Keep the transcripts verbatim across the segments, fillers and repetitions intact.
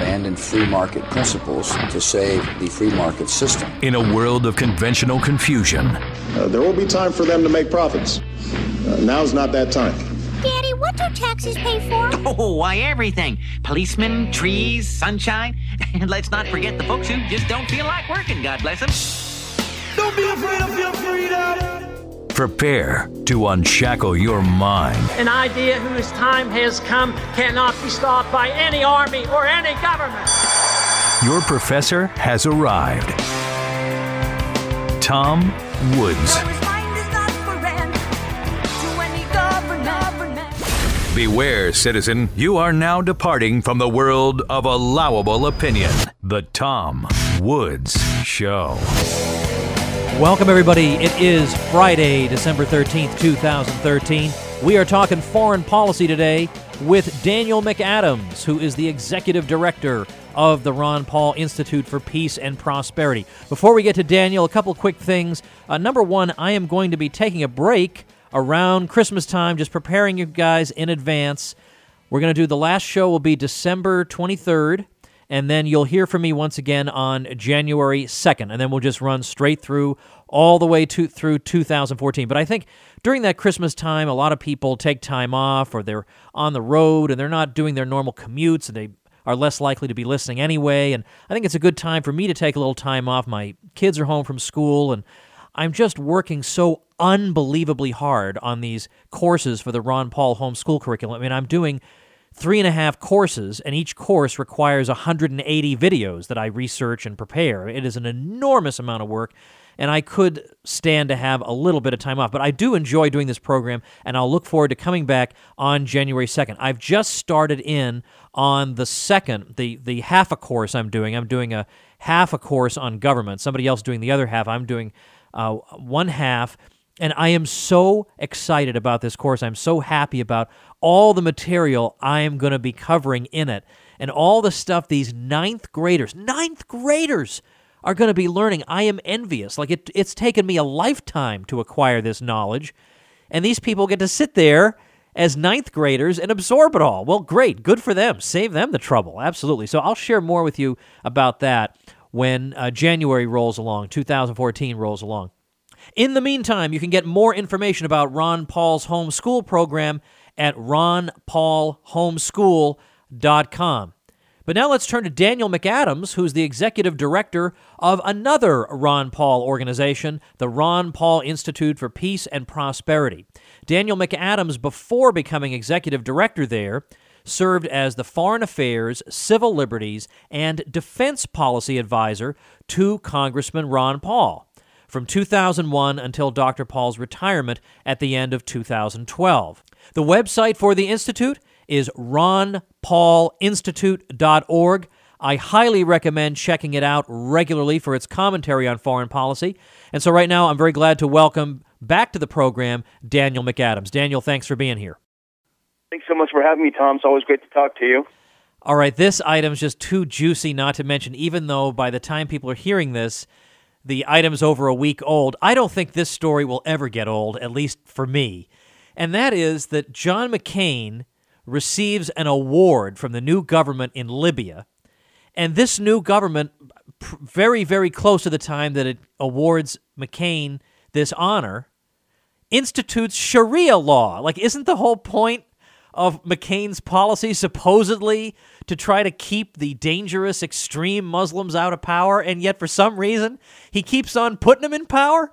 stand in free market principles to save the free market system. In a world of conventional confusion, uh, there will be time for them to make profits. Uh, now's not that time. Daddy, what do taxes pay for? Oh, why, everything. Policemen, trees, sunshine. And let's not forget the folks who just don't feel like working, God bless them. Don't be afraid of your freedom. Prepare to unshackle your mind. An idea whose time has come cannot be stopped by any army or any government. Your professor has arrived. Tom Woods. Beware, citizen, you are now departing from the world of allowable opinion. The Tom Woods Show. Welcome, everybody. It is Friday, December thirteenth, two thousand thirteen. We are talking foreign policy today with Daniel McAdams, who is the executive director of the Ron Paul Institute for Peace and Prosperity. Before we get to Daniel, a couple quick things. Uh, number one, I am going to be taking a break around Christmas time, just preparing you guys in advance. We're going to do the last show will be December twenty-third, and then you'll hear from me once again on January second, and then we'll just run straight through all the way to through two thousand fourteen. But I think during that Christmas time, a lot of people take time off, or they're on the road, and they're not doing their normal commutes, and they are less likely to be listening anyway, and I think it's a good time for me to take a little time off. My kids are home from school, and I'm just working so unbelievably hard on these courses for the Ron Paul homeschool curriculum. I mean, I'm doing three and a half courses, and each course requires one hundred eighty videos that I research and prepare. It is an enormous amount of work, and I could stand to have a little bit of time off. But I do enjoy doing this program, and I'll look forward to coming back on January second. I've just started in on the second, the, the half a course I'm doing. I'm doing a half a course on government. Somebody else doing the other half. I'm doing uh, one half. And I am so excited about this course. I'm so happy about all the material I am going to be covering in it and all the stuff these ninth graders, ninth graders are going to be learning. I am envious. Like it, it's taken me a lifetime to acquire this knowledge, and these people get to sit there as ninth graders and absorb it all. Well, great. Good for them. Save them the trouble. Absolutely. So I'll share more with you about that when uh, January rolls along, two thousand fourteen rolls along. In the meantime, you can get more information about Ron Paul's homeschool program at ron paul homeschool dot com. But now let's turn to Daniel McAdams, who's the executive director of another Ron Paul organization, the Ron Paul Institute for Peace and Prosperity. Daniel McAdams, before becoming executive director there, served as the Foreign Affairs, Civil Liberties, and Defense Policy Advisor to Congressman Ron Paul from two thousand one until Doctor Paul's retirement at the end of two thousand twelve. The website for the Institute is ron paul institute dot org. I highly recommend checking it out regularly for its commentary on foreign policy. And so right now, I'm very glad to welcome back to the program Daniel McAdams. Daniel, thanks for being here. Thanks so much for having me, Tom. It's always great to talk to you. All right, this item's just too juicy not to mention, even though by the time people are hearing this, the item's over a week old. I don't think this story will ever get old, at least for me. And that is that John McCain receives an award from the new government in Libya. And this new government, very, very close to the time that it awards McCain this honor, institutes Sharia law. Like, isn't the whole point of McCain's policy supposedly to try to keep the dangerous extreme Muslims out of power, and yet for some reason he keeps on putting them in power?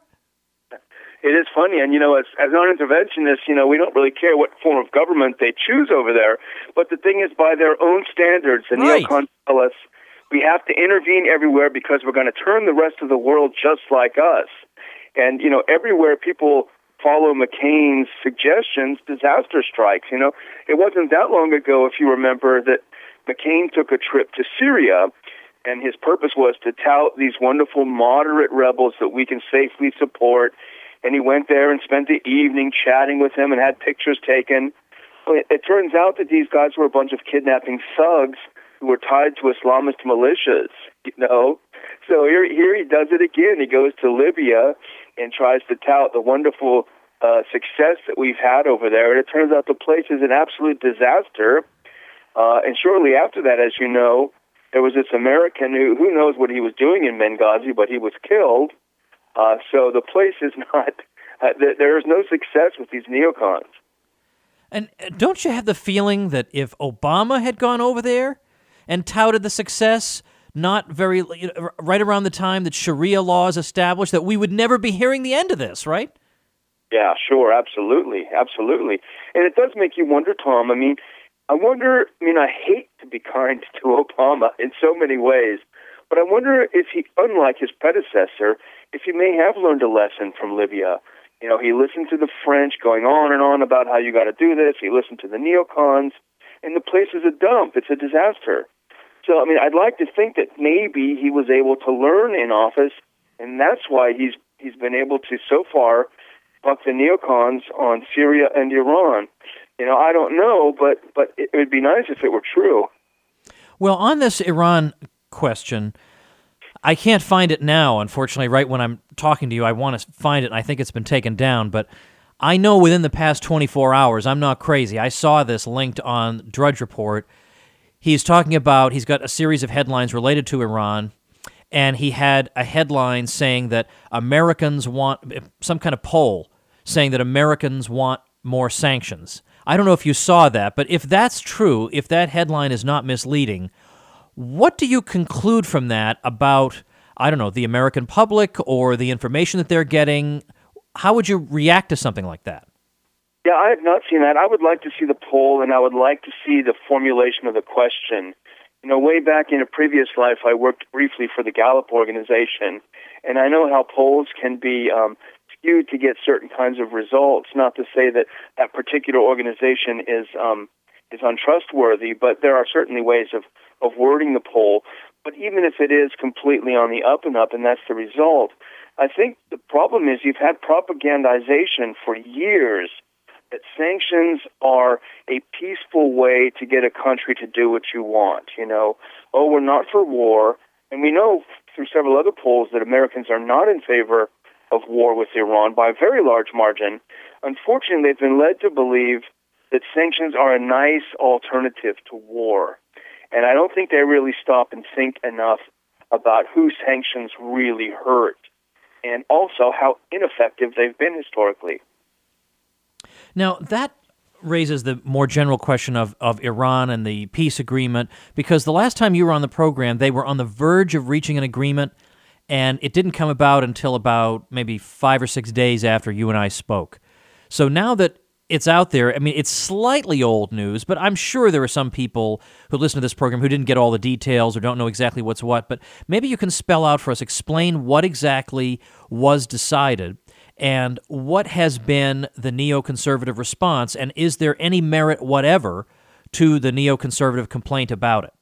It is funny, and you know, as, as non-interventionists, you know, we don't really care what form of government they choose over there, but the thing is, by their own standards, and right. neocons tell us we have to intervene everywhere because we're going to turn the rest of the world just like us. And, you know, everywhere people follow McCain's suggestions, disaster strikes. You know, it wasn't that long ago, if you remember, that McCain took a trip to Syria, and his purpose was to tout these wonderful moderate rebels that we can safely support. And he went there and spent the evening chatting with them and had pictures taken. It, it turns out that these guys were a bunch of kidnapping thugs who were tied to Islamist militias, you know. So here, here he does it again. He goes to Libya and tries to tout the wonderful uh, success that we've had over there. And it turns out the place is an absolute disaster. Uh, and shortly after that, as you know, there was this American who, who knows what he was doing in Benghazi, but he was killed. Uh, so the place is not, uh, th- there is no success with these neocons. And don't you have the feeling that if Obama had gone over there and touted the success, not very right around the time that Sharia law is established, that we would never be hearing the end of this, right? Yeah, sure, absolutely, absolutely. And it does make you wonder, Tom. I mean, I wonder, I mean, I hate to be kind to Obama in so many ways, but I wonder if he, unlike his predecessor, if he may have learned a lesson from Libya. You know, he listened to the French going on and on about how you got to do this. He listened to the neocons, and the place is a dump. It's a disaster. So, I mean, I'd like to think that maybe he was able to learn in office, and that's why he's he's been able to, so far, buck the neocons on Syria and Iran. You know, I don't know, but, but it would be nice if it were true. Well, on this Iran question, I can't find it now, unfortunately. Right when I'm talking to you, I want to find it, and I think it's been taken down. But I know within the past twenty-four hours, I'm not crazy. I saw this linked on Drudge Report. He's talking about, he's got a series of headlines related to Iran, and he had a headline saying that Americans want, some kind of poll saying that Americans want more sanctions. I don't know if you saw that, but if that's true, if that headline is not misleading, what do you conclude from that about, I don't know, the American public or the information that they're getting? How would you react to something like that? Yeah, I have not seen that. I would like to see the poll, and I would like to see the formulation of the question. You know, way back in a previous life, I worked briefly for the Gallup organization, and I know how polls can be um, skewed to get certain kinds of results. Not to say that that particular organization is um, is untrustworthy, but there are certainly ways of, of wording the poll. But even if it is completely on the up and up, and that's the result, I think the problem is you've had propagandization for years that sanctions are a peaceful way to get a country to do what you want. You know, oh, we're not for war. And we know through several other polls that Americans are not in favor of war with Iran by a very large margin. Unfortunately, they've been led to believe that sanctions are a nice alternative to war. And I don't think they really stop and think enough about who sanctions really hurt and also how ineffective they've been historically. Now, that raises the more general question of, of Iran and the peace agreement, because the last time you were on the program, they were on the verge of reaching an agreement, and it didn't come about until about maybe five or six days after you and I spoke. So now that it's out there, I mean, it's slightly old news, but I'm sure there are some people who listen to this program who didn't get all the details or don't know exactly what's what, but maybe you can spell out for us, explain what exactly was decided, and what has been the neoconservative response, and is there any merit whatever to the neoconservative complaint about it?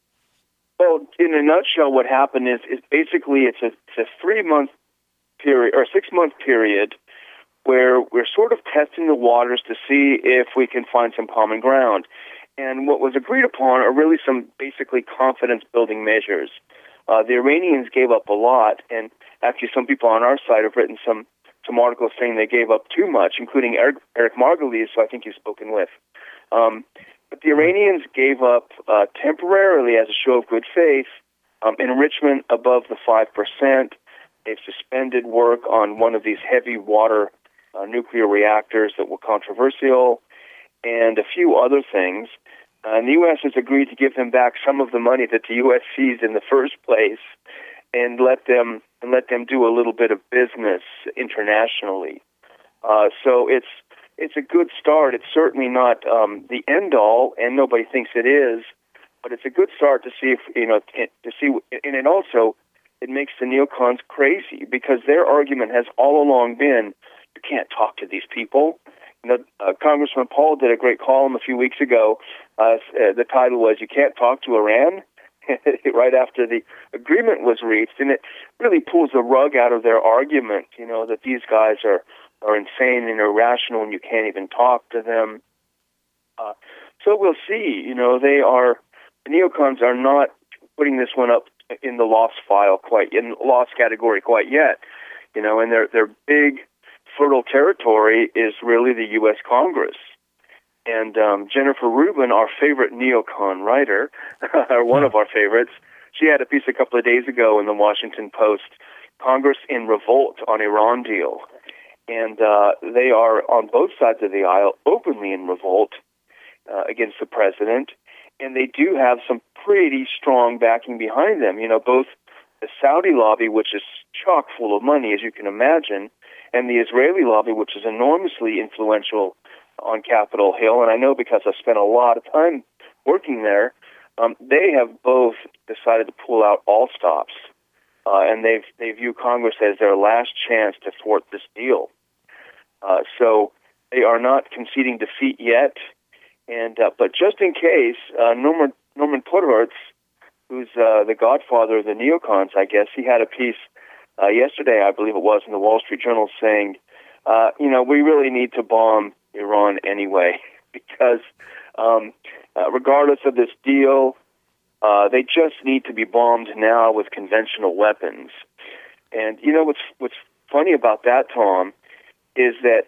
Well, in a nutshell, what happened is, is basically it's a, it's a three-month period, or a six-month period, where we're sort of testing the waters to see if we can find some common ground. And what was agreed upon are really some basically confidence-building measures. Uh, the Iranians gave up a lot, and actually some people on our side have written some some articles saying they gave up too much, including Eric, Eric Margolyes, who I think you've spoken with. Um, but the Iranians gave up uh, temporarily, as a show of good faith, um, enrichment above the five percent. They've suspended work on one of these heavy water uh, nuclear reactors that were controversial, and a few other things. Uh, and the U S has agreed to give them back some of the money that the U S seized in the first place, and let them and let them do a little bit of business internationally. Uh, so it's it's a good start. It's certainly not um, the end all, and nobody thinks it is, but it's a good start to see if you know to see. And it also it makes the neocons crazy, because their argument has all along been you can't talk to these people. You know, uh, Congressman Paul did a great column a few weeks ago. Uh, the title was "You Can't Talk to Iran." Right after the agreement was reached, and it really pulls the rug out of their argument, you know, that these guys are, are insane and irrational and you can't even talk to them. Uh, so we'll see, you know, they are, the neocons are not putting this one up in the lost file quite, in the lost category quite yet, you know, and their, their big fertile territory is really the U S Congress. And um, Jennifer Rubin, our favorite neocon writer, or one of our favorites, she had a piece a couple of days ago in the Washington Post, Congress in Revolt on Iran deal. And uh, they are, on both sides of the aisle, openly in revolt uh, against the president. And they do have some pretty strong backing behind them. You know, both the Saudi lobby, which is chock full of money, as you can imagine, and the Israeli lobby, which is enormously influential on Capitol Hill. And I know because I've spent a lot of time working there, um, they have both decided to pull out all stops. Uh, and they've, they view Congress as their last chance to thwart this deal. Uh, so they are not conceding defeat yet. And uh, but just in case, uh, Norman, Norman Podhoretz, who's uh, the godfather of the neocons, I guess, he had a piece uh, yesterday, I believe it was, in the Wall Street Journal saying, uh, you know, we really need to bomb Iran anyway, because um, uh, regardless of this deal, uh, they just need to be bombed now with conventional weapons. And you know what's what's funny about that, Tom, is that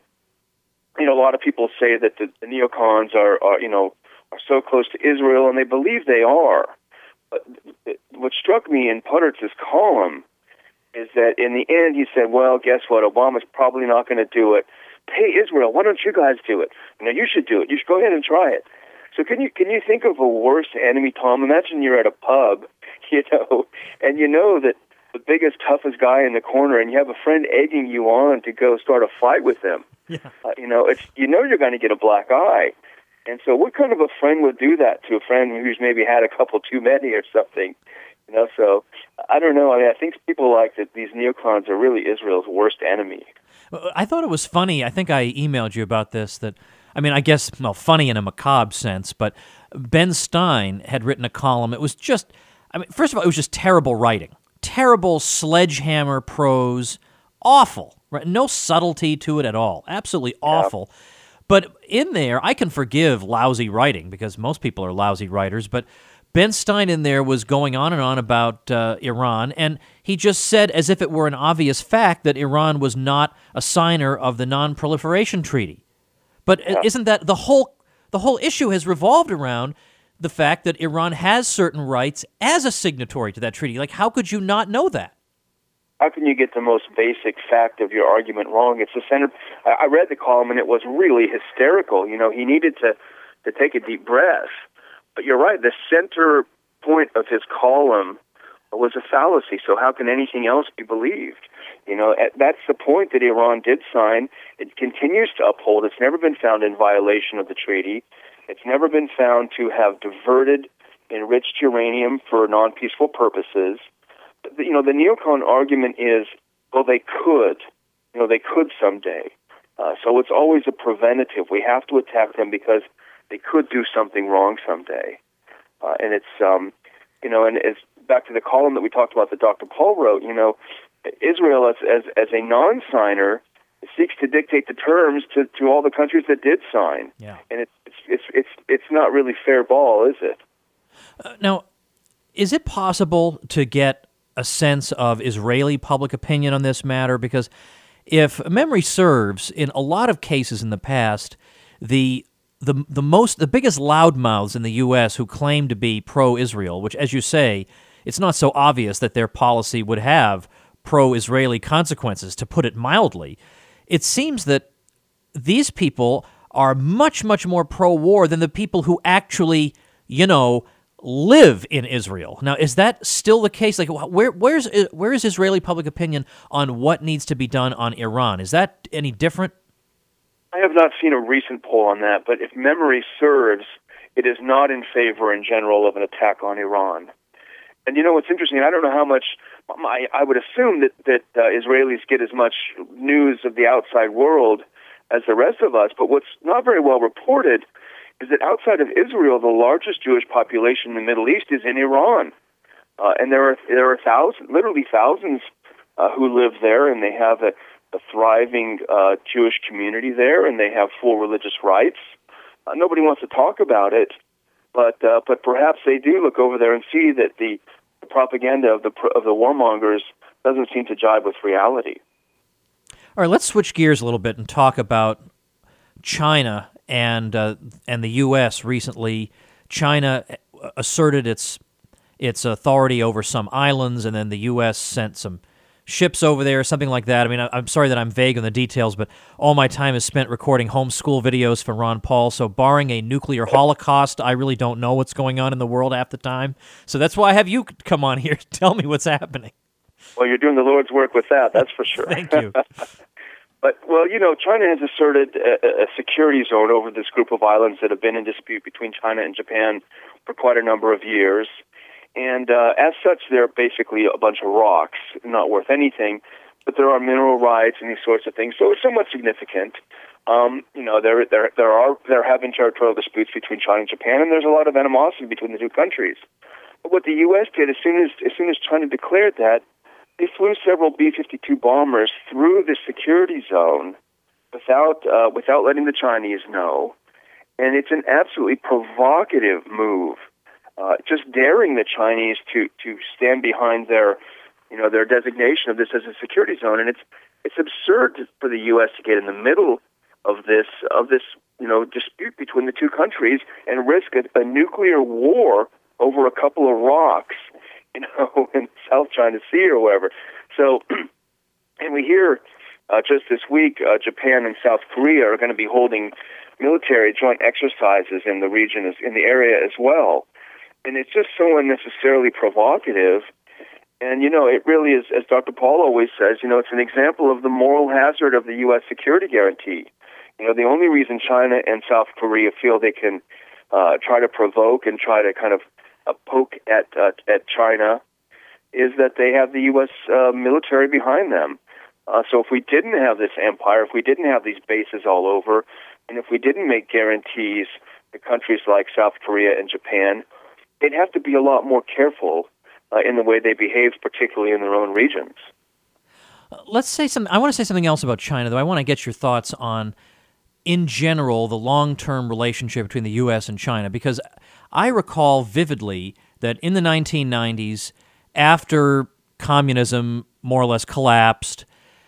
you know a lot of people say that the, the neocons are, are you know are so close to Israel, and they believe they are. But what struck me in Podhoretz's column is that in the end he said, well, guess what? Obama's probably not going to do it. Hey, Israel, why don't you guys do it? You know, you should do it. You should go ahead and try it. So can you can you think of a worse enemy, Tom? Imagine you're at a pub, you know, and you know that the biggest, toughest guy in the corner, and you have a friend egging you on to go start a fight with them. Yeah. Uh, you know, it's you know you're going to get a black eye. And so what kind of a friend would do that to a friend who's maybe had a couple too many or something? You know, so I don't know. I mean, I think people like that these neocons are really Israel's worst enemy. I thought it was funny. I think I emailed you about this. That I mean, I guess, well, funny in a macabre sense, but Ben Stein had written a column. It was just, I mean, first of all, it was just terrible writing. Terrible sledgehammer prose. Awful. Right? No subtlety to it at all. Absolutely awful. Yeah. But in there, I can forgive lousy writing because most people are lousy writers, but Ben Stein in there was going on and on about uh, Iran, and he just said, as if it were an obvious fact, that Iran was not a signer of the Non-Proliferation Treaty. But yeah. isn't that the whole the whole issue has revolved around the fact that Iran has certain rights as a signatory to that treaty? Like, how could you not know that? How can you get the most basic fact of your argument wrong? It's the center. I read the column, and it was really hysterical. You know, he needed to, to take a deep breath. But you're right, the center point of his column was a fallacy, so how can anything else be believed? You know, that's the point that Iran did sign. It continues to uphold. It's never been found in violation of the treaty. It's never been found to have diverted enriched uranium for non-peaceful purposes. You know, the neocon argument is, well, they could. You know, they could someday. Uh, so it's always a preventative. We have to attack them because they could do something wrong someday. Uh, and it's, um, you know, and it's back to the column that we talked about that Doctor Paul wrote, you know, Israel as as, as a non-signer seeks to dictate the terms to, to all the countries that did sign. Yeah. And it's, it's, it's, it's, it's not really fair ball, is it? Uh, now, is it possible to get a sense of Israeli public opinion on this matter? Because if memory serves, in a lot of cases in the past, the the the most the biggest loudmouths in the U S who claim to be pro-Israel, which, as you say, it's not so obvious that their policy would have pro-Israeli consequences, to put it mildly. It seems that these people are much, much more pro-war than the people who actually, you know, live in Israel. Now, is that still the case? Like, where where's where is Israeli public opinion on what needs to be done on Iran? Is that any different? I have not seen a recent poll on that, but if memory serves, it is not in favor in general of an attack on Iran. And you know what's interesting? I don't know how much. I, I would assume that that uh, Israelis get as much news of the outside world as the rest of us. But what's not very well reported is that outside of Israel, the largest Jewish population in the Middle East is in Iran, uh, and there are there are thousands, literally thousands, uh, who live there, and they have a, a thriving uh, Jewish community there, and they have full religious rights. Uh, nobody wants to talk about it, but uh, but perhaps they do look over there and see that the, the propaganda of the of the warmongers doesn't seem to jibe with reality. All right, let's switch gears a little bit and talk about China and uh, and the U S recently. China asserted its its authority over some islands, and then the U S sent some ships over there, something like that. I mean, I'm sorry that I'm vague on the details, but all my time is spent recording homeschool videos for Ron Paul, so barring a nuclear holocaust, I really don't know what's going on in the world half the time. So that's why I have you come on here to tell me what's happening. Well, you're doing the Lord's work with that, that's for sure. Thank you. But, well, you know, China has asserted a, a security zone over this group of islands that have been in dispute between China and Japan for quite a number of years. And uh, as such, they're basically a bunch of rocks, not worth anything. But there are mineral rights and these sorts of things, so it's somewhat significant. Um, you know, there there there are there have been territorial disputes between China and Japan, and there's a lot of animosity between the two countries. But what the U S did as soon as as soon as China declared that, they flew several B fifty-two bombers through the security zone without uh, without letting the Chinese know, and it's an absolutely provocative move. Uh, just daring the Chinese to, to stand behind their, you know, their designation of this as a security zone, and it's it's absurd for the U S to get in the middle of this of this you know dispute between the two countries and risk a, a nuclear war over a couple of rocks, you know, in South China Sea or wherever. So, and we hear uh, just this week, uh, Japan and South Korea are going to be holding military joint exercises in the region, in the area as well. And it's just so unnecessarily provocative. And, you know, it really is, as Doctor Paul always says, you know, it's an example of the moral hazard of the U S security guarantee. You know, the only reason China and South Korea feel they can uh, try to provoke and try to kind of uh, poke at uh, at China is that they have the U S uh, military behind them. Uh, so if we didn't have this empire, if we didn't have these bases all over, and if we didn't make guarantees to countries like South Korea and Japan, they'd have to be a lot more careful uh, in the way they behave, particularly in their own regions. Let's say something. I want to say something else about China, though. I want to get your thoughts on, in general, the long-term relationship between the U S and China, because I recall vividly that in the nineteen nineties, after communism more or less collapsed,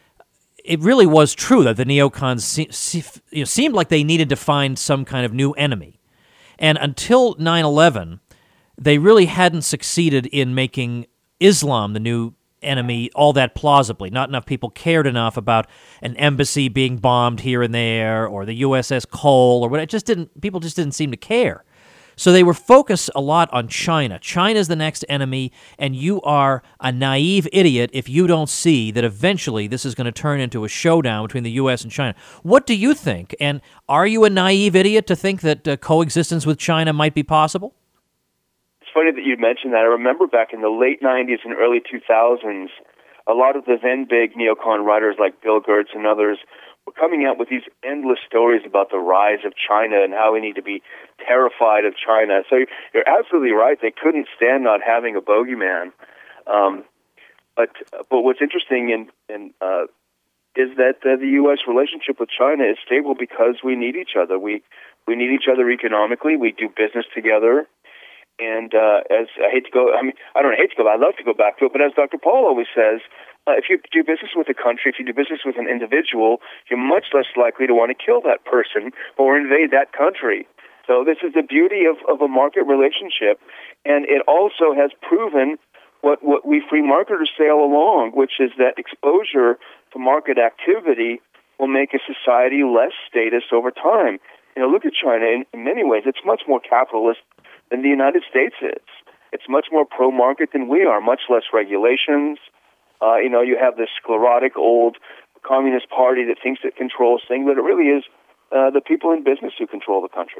it really was true that the neocons se- se- you know, seemed like they needed to find some kind of new enemy. And until nine eleven, they really hadn't succeeded in making Islam the new enemy all that plausibly. Not enough people cared enough about an embassy being bombed here and there, or the U S S Cole, or what. It just didn't. People just didn't seem to care. So they were focused a lot on China. China's the next enemy, and you are a naive idiot if you don't see that eventually this is going to turn into a showdown between the U S and China. What do you think? And are you a naive idiot to think that uh, coexistence with China might be possible? It's funny that you mentioned that. I remember back in the late nineties and early two thousands, a lot of the then big neocon writers like Bill Gertz and others were coming out with these endless stories about the rise of China and how we need to be terrified of China. So you're absolutely right. They couldn't stand not having a bogeyman. Um, but but what's interesting in, in, uh, is that uh, the U S relationship with China is stable because we need each other. We we need each other economically. We do business together. And uh, as I hate to go, I mean, I don't hate to go, but I love to go back to it. But as Doctor Paul always says, uh, if you do business with a country, if you do business with an individual, you're much less likely to want to kill that person or invade that country. So this is the beauty of, of a market relationship. And it also has proven what, what we free marketers say all along, which is that exposure to market activity will make a society less statist over time. You know, look at China. In, in many ways, it's much more capitalist than the United States is. It's much more pro-market than we are, much less regulations. Uh, you know, you have this sclerotic old communist party that thinks it controls things, but it really is uh, the people in business who control the country.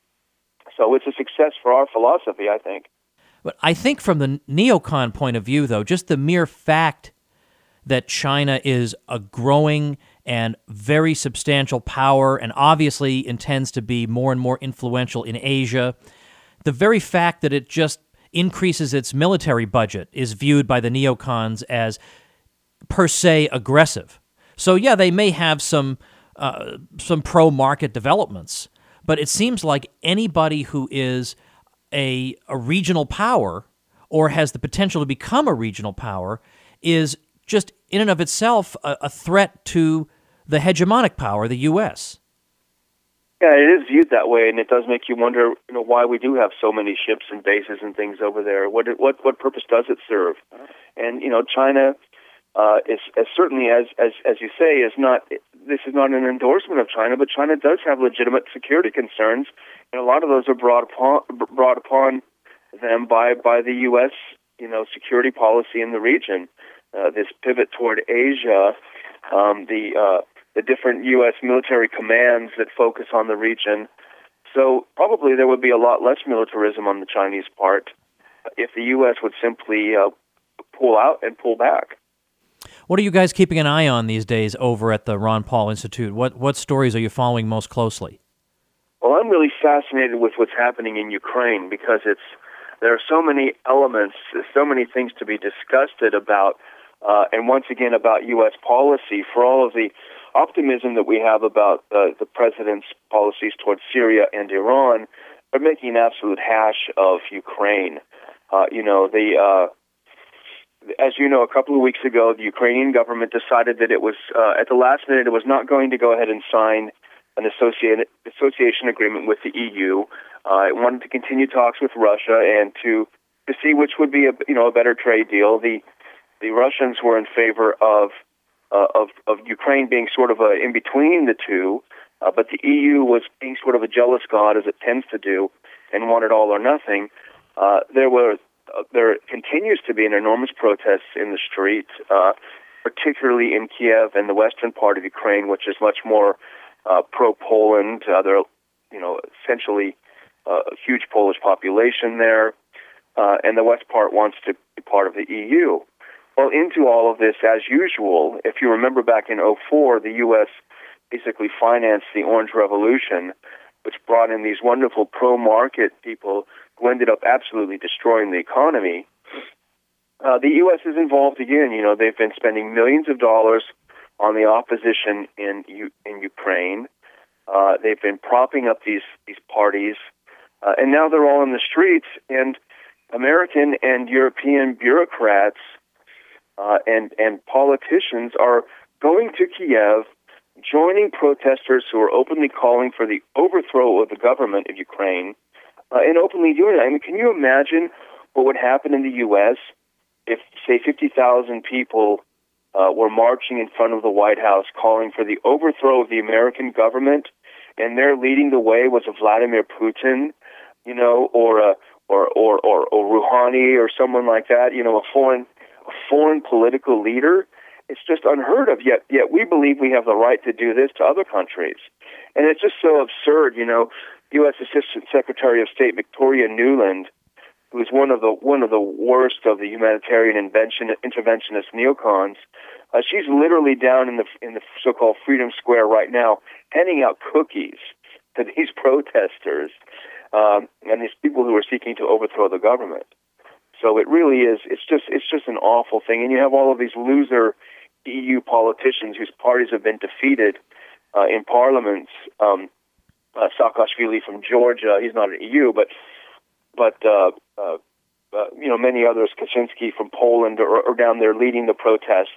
So it's a success for our philosophy, I think. But I think from the neocon point of view, though, just the mere fact that China is a growing and very substantial power and obviously intends to be more and more influential in Asia, the very fact that it just increases its military budget is viewed by the neocons as per se aggressive. So yeah, they may have some uh, some pro-market developments, but it seems like anybody who is a, a regional power or has the potential to become a regional power is just in and of itself a, a threat to the hegemonic power, the U S. Yeah, it is viewed that way, and it does make you wonder, you know, why we do have so many ships and bases and things over there. What what what purpose does it serve? And you know, China uh, is, is certainly, as as as you say, is not. This is not an endorsement of China, but China does have legitimate security concerns, and a lot of those are brought upon brought upon them by by the U S you know security policy in the region. Uh, this pivot toward Asia, um, the uh, the different U S military commands that focus on the region. So probably there would be a lot less militarism on the Chinese part if the U S would simply uh, pull out and pull back. What are you guys keeping an eye on these days over at the Ron Paul Institute? What what stories are you following most closely? Well, I'm really fascinated with what's happening in Ukraine because it's there are so many elements, so many things to be discussed about, uh, and once again about U S policy for all of the optimism that we have about uh, the president's policies towards Syria and Iran. Are making an absolute hash of Ukraine. Uh, you know, the uh, as you know, a couple of weeks ago, the Ukrainian government decided that it was uh, at the last minute it was not going to go ahead and sign an associated association agreement with the E U. Uh, it wanted to continue talks with Russia and to to see which would be a you know a better trade deal. The the Russians were in favor of uh, of of Ukraine being sort of a in between the two, uh, but the E U was being sort of a jealous god, as it tends to do, and wanted all or nothing. Uh, there were uh, there continues to be an enormous protest in the street, uh, particularly in Kiev and the western part of Ukraine, which is much more uh, pro-Poland. Uh, there are, you know, essentially uh, a huge Polish population there, uh, and the west part wants to be part of the E U. Well, into all of this, as usual, if you remember back in oh four, the U S basically financed the Orange Revolution, which brought in these wonderful pro-market people who ended up absolutely destroying the economy. Uh, the U S is involved again. You know, they've been spending millions of dollars on the opposition in U- in Ukraine. Uh, they've been propping up these these parties, uh, and now they're all in the streets. And American and European bureaucrats uh, and and politicians are going to Kiev, joining protesters who are openly calling for the overthrow of the government of Ukraine, uh, and openly doing it. I mean, can you imagine what would happen in the U S if, say, fifty thousand people uh, were marching in front of the White House calling for the overthrow of the American government, and there leading the way was a Vladimir Putin, you know, or a or or or, or Rouhani or someone like that, you know, a foreign a foreign political leader? It's just unheard of, yet yet we believe we have the right to do this to other countries. And it's just so absurd, you know. U S Assistant Secretary of State Victoria Nuland, who is one of the one of the worst of the humanitarian invention, interventionist neocons, uh, she's literally down in the in the so-called Freedom Square right now, handing out cookies to these protesters um, and these people who are seeking to overthrow the government. So it really is. It's just it's just an awful thing, and you have all of these loser E U politicians whose parties have been defeated uh, in parliaments. Um, uh, Saakashvili from Georgia, he's not an E U, but but uh, uh, uh, you know many others. Kaczynski from Poland are, are down there leading the protests.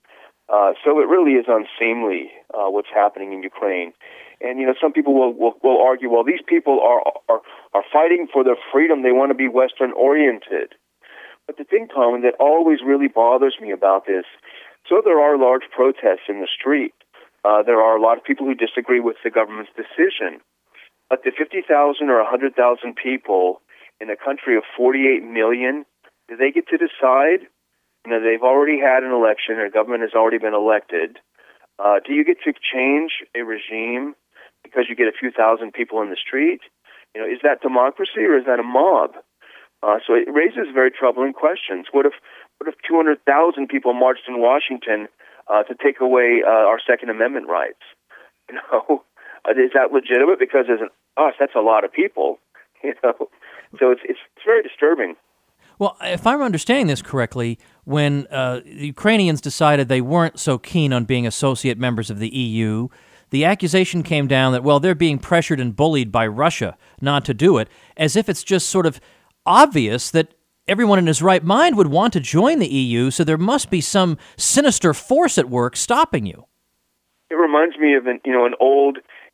Uh, so it really is unseemly uh, what's happening in Ukraine. And you know some people will, will will argue, well, these people are are are fighting for their freedom. They want to be Western oriented. But the thing, Tom, that always really bothers me about this. So there are large protests in the street. Uh, there are a lot of people who disagree with the government's decision. But the fifty thousand or one hundred thousand people in a country of forty-eight million, do they get to decide? You know, they've already had an election. Their government has already been elected. Uh, do you get to change a regime because you get a few thousand people in the street? You know, is that democracy or is that a mob? Uh, so it raises very troubling questions. What if what if two hundred thousand people marched in Washington uh, to take away uh, our Second Amendment rights? You know, uh, is that legitimate? Because as an us, that's a lot of people. You know, so it's it's, it's very disturbing. Well, if I'm understanding this correctly, when uh, the Ukrainians decided they weren't so keen on being associate members of the E U, the accusation came down that, well, they're being pressured and bullied by Russia not to do it, as if it's just sort of obvious that everyone in his right mind would want to join the E U, so there must be some sinister force at work stopping you. It reminds me of an, you know, an old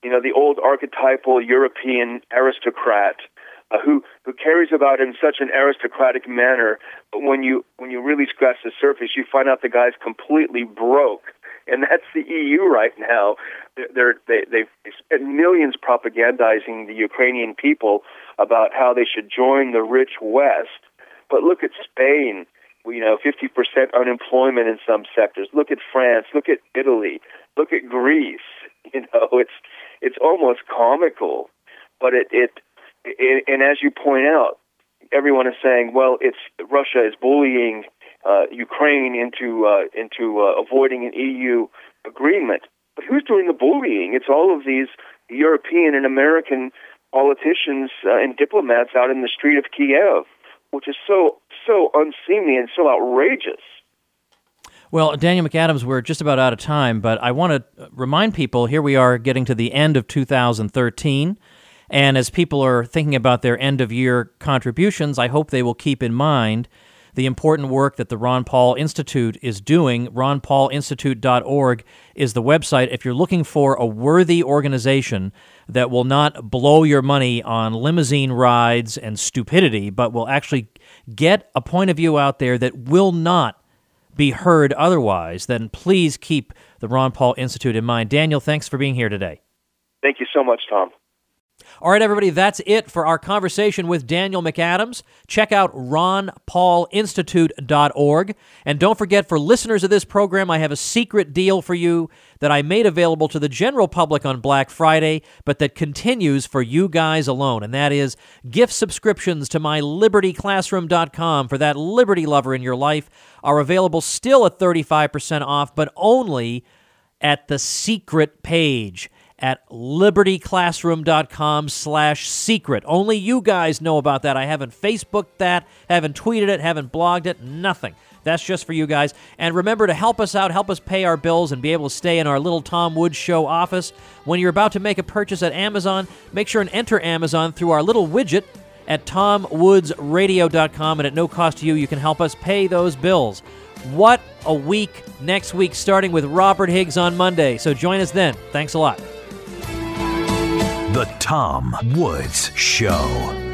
you know, the old archetypal European aristocrat uh, who who carries about in such an aristocratic manner, but when you when you really scratch the surface, you find out the guy's completely broke. And that's the E U right now. They're, they, they've spent millions propagandizing the Ukrainian people about how they should join the rich West. But look at Spain, you know, fifty percent unemployment in some sectors. Look at France. Look at Italy. Look at Greece. You know, it's it's almost comical. But it, it, it and as you point out, everyone is saying, well, it's Russia is bullying Uh, Ukraine into uh, into uh, avoiding an E U agreement. But who's doing the bullying? It's all of these European and American politicians uh, and diplomats out in the street of Kiev, which is so so unseemly and so outrageous. Well, Daniel McAdams, we're just about out of time, but I want to remind people, here we are getting to the end of two thousand thirteen, and as people are thinking about their end-of-year contributions, I hope they will keep in mind the important work that the Ron Paul Institute is doing. ron paul institute dot org is the website. If you're looking for a worthy organization that will not blow your money on limousine rides and stupidity, but will actually get a point of view out there that will not be heard otherwise, then please keep the Ron Paul Institute in mind. Daniel, thanks for being here today. Thank you so much, Tom. All right, everybody, that's it for our conversation with Daniel McAdams. Check out ron paul institute dot org. And don't forget, for listeners of this program, I have a secret deal for you that I made available to the general public on Black Friday, but that continues for you guys alone. And that is gift subscriptions to my liberty classroom dot com for that liberty lover in your life are available still at thirty-five percent off, but only at the secret page at liberty classroom dot com slash secret. Only you guys know about that. I haven't Facebooked that, haven't tweeted it, haven't blogged it, nothing. That's just for you guys. And remember to help us out, help us pay our bills, and be able to stay in our little Tom Woods Show office. When you're about to make a purchase at Amazon, make sure and enter Amazon through our little widget at tom woods radio dot com, and at no cost to you, you can help us pay those bills. What a week next week, starting with Robert Higgs on Monday. So join us then. Thanks a lot. The Tom Woods Show.